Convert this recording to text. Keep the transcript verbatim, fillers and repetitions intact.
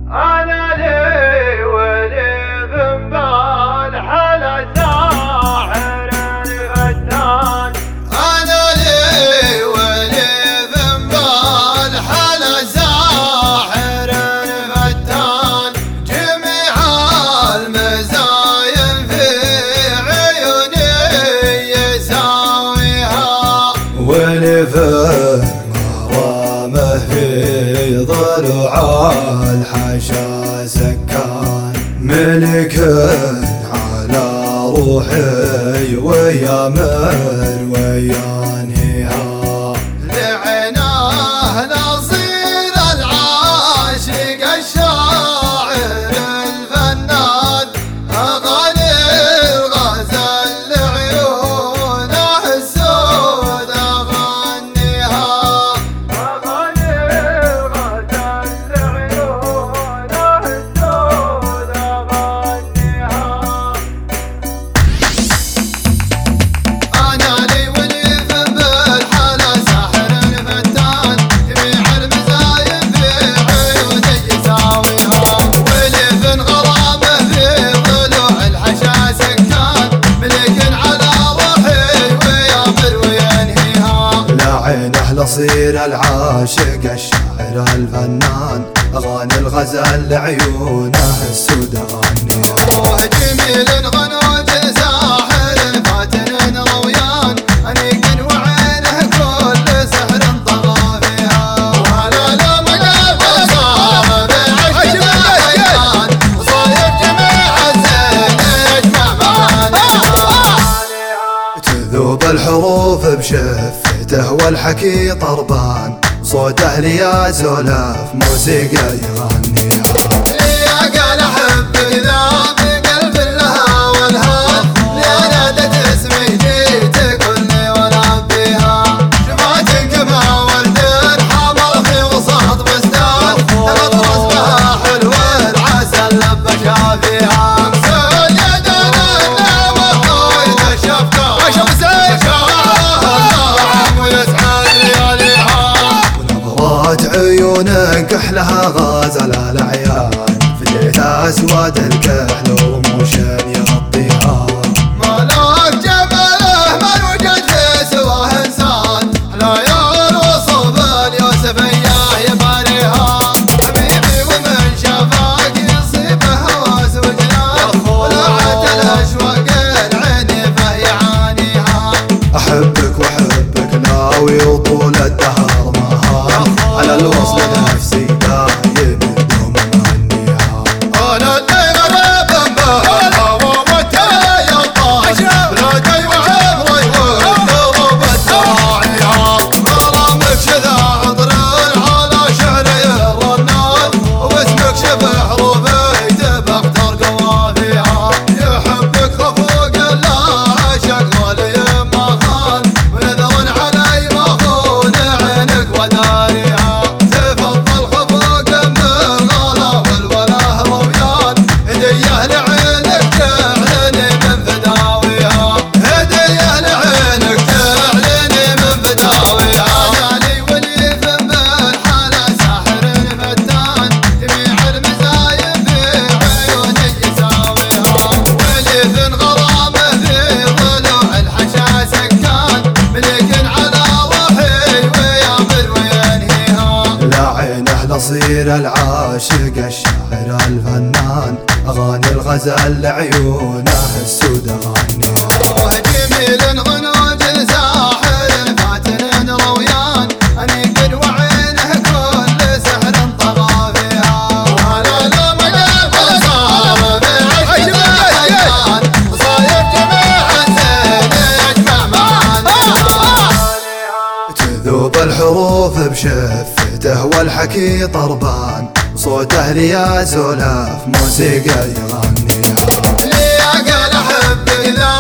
أنا لي ولي ذنبال حلا ساحر الفتان. أنا لي ولي ذنبال حلا ساحر الفتان. جميع المزايا في عيوني يساويها، ولفن غرامه في ضلع الحشا سكان. ملك على روحي ويا مر ويا انهيها. لعناه نصير العاشق الشاعر الفنان. أغاني الغزل لعيونه السود أغنيها. أغاني الغزل لعيونه السود أغنيها. أنا لي ولي ذنبال حلا ساحر الفتان. جميع المزايا في عيوني يساويها، ولفن غرامه في ضلوع الحشا سكان. ملك على روحي ويامر وينهيها. لعينه لصير العاشق الشاعر الفنان. اغاني الغزل لعيونه السود اغنيها. روح جميل غنوج ساحر فاتن رويان. أنيق وعينه كل سحر طغى فيها. وهلا لا مقابل صار بعشق الأيام. وصاير جميع الزين يجمع معانيها. تذوب الحروف بشفته والحكي طربان. صوته ليا زولف موسيقى يغنيها. لي قال أحبك ذا بقلب لها والهام. لنادت اسمي جيت كلي ونبيها. شفاتك مع ولد حمر في وسط بستان. تغطرس بها حلو العسل لبى شافيها. مسؤول يدنا النعمة الشفقة وشم النعم ويسعد لياليها. ونظرات عيونك احلها غازل العيان. فديت اسود الكحل وموشن يغطيها. ملاك جماله ما يوجد في سواه انسان. لا يوصف اليوسف اياه يباريها. حبيبي ومن شافاك يصيبه هواس وجنان. ولعت الاشواق العين فيعانيها. احبك واحبك ناوي وطول الدهر مهار. على الوصل نفسي دايم بدون مهنيها. انا اللي غريب بها ومتى يطاش. بلادي وعمري والقلوب الداعيها. غرامك شذا عطر على شعري الرنان. واسمك شبه حروفي تبختر قوافيها. يحبك خفوق العاشق غالي ما خان. ونذر علي مخون عينك وداريها. تفضل خفوق من الغلا والوله رويان. هديه لعينك تعلني من فداويها. هديه لعينك تعلني من فداويها. أنا لي ولي ذنبال حلا ساحر الفتان. جميع المزايا في عيوني يساويها، ولفن غرامه في ضلوع الحشا سكان. ملك على روحي ويامر وينهيها. لعينه لصير العاشق الشاعر الفنان. اغاني الغزل لعيونه السود اغنيها. روح جميل غنوج ساحر فاتن رويان. أنيق وعينه كل سحر طغى فيها. وهلا لا مقابل صار بعشق الأيام. وصاير جميع الزين يجمع معانيها. تذوب الحروف بشفته والحكي طربان. صوته ليا زولف موسيقى يغنيها. لي قال أحبك ذا